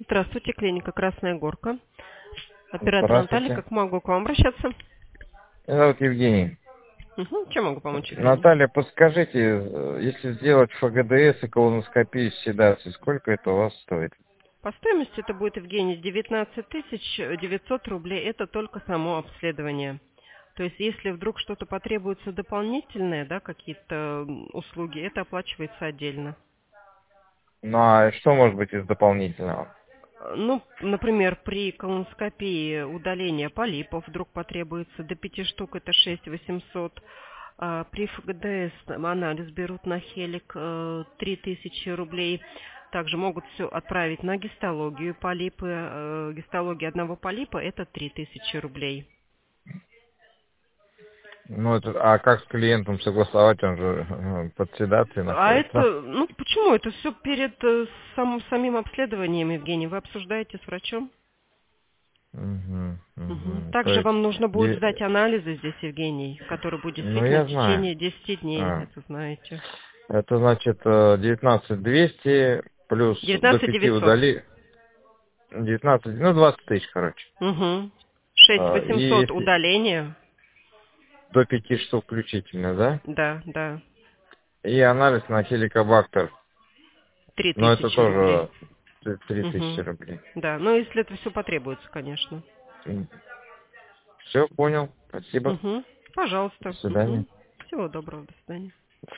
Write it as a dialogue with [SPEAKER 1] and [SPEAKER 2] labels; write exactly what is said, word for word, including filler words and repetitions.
[SPEAKER 1] Здравствуйте, клиника «Красная горка». Оператор Наталья,
[SPEAKER 2] Здравствуйте.
[SPEAKER 1] как могу к вам обращаться?
[SPEAKER 2] Меня зовут Евгений.
[SPEAKER 1] Угу. Чем могу помочь, Евгений?
[SPEAKER 2] Наталья, подскажите, э, если сделать ФГДС и колоноскопию с седацией, сколько это у вас стоит?
[SPEAKER 1] По стоимости это будет, Евгений, девятнадцать тысяч девятьсот рублей. Это только само обследование. То есть, если вдруг что-то потребуется дополнительное, да, какие-то м, услуги, это оплачивается отдельно.
[SPEAKER 2] Ну а что может быть из дополнительного?
[SPEAKER 1] Э, Ну, например, при колоноскопии удаления полипов вдруг потребуется до пяти штук, это шесть тысяч восемьсот. А при ФГДС там анализ берут на хелик э, три тысячи рублей. Также могут все отправить на гистологию полипы. Э, гистология одного полипа это три тысячи рублей.
[SPEAKER 2] Ну это, а как с клиентом согласовать, он же э, под седацией
[SPEAKER 1] А
[SPEAKER 2] находится?
[SPEAKER 1] это, ну почему? Это все перед э, сам- самим обследованием, Евгений. Вы обсуждаете с врачом?
[SPEAKER 2] Угу,
[SPEAKER 1] Мгм.
[SPEAKER 2] угу. То
[SPEAKER 1] Также
[SPEAKER 2] есть,
[SPEAKER 1] вам нужно будет
[SPEAKER 2] де-
[SPEAKER 1] сдать анализы здесь, Евгений, которые будет
[SPEAKER 2] ну
[SPEAKER 1] действительно
[SPEAKER 2] я
[SPEAKER 1] в
[SPEAKER 2] знаю.
[SPEAKER 1] течение десяти дней,
[SPEAKER 2] А,
[SPEAKER 1] это знаете.
[SPEAKER 2] это значит э, девятнадцать двести плюс до
[SPEAKER 1] девятнадцать
[SPEAKER 2] пяти
[SPEAKER 1] девятьсот.
[SPEAKER 2] удали... девятнадцать, ну двадцать тысяч, короче.
[SPEAKER 1] Угу. шесть тысяч
[SPEAKER 2] А, и
[SPEAKER 1] восемьсот
[SPEAKER 2] если
[SPEAKER 1] удаления.
[SPEAKER 2] до пяти штук включительно, да?
[SPEAKER 1] Да, да.
[SPEAKER 2] И анализ на хеликобактер.
[SPEAKER 1] Три
[SPEAKER 2] Но это
[SPEAKER 1] тысячи рублей.
[SPEAKER 2] тоже три тысячи
[SPEAKER 1] Угу.
[SPEAKER 2] рублей.
[SPEAKER 1] Да, ну если это все потребуется, конечно.
[SPEAKER 2] Все, понял. Спасибо.
[SPEAKER 1] Угу.
[SPEAKER 2] До
[SPEAKER 1] Пожалуйста.
[SPEAKER 2] свидания.
[SPEAKER 1] Угу. Всего доброго, до свидания.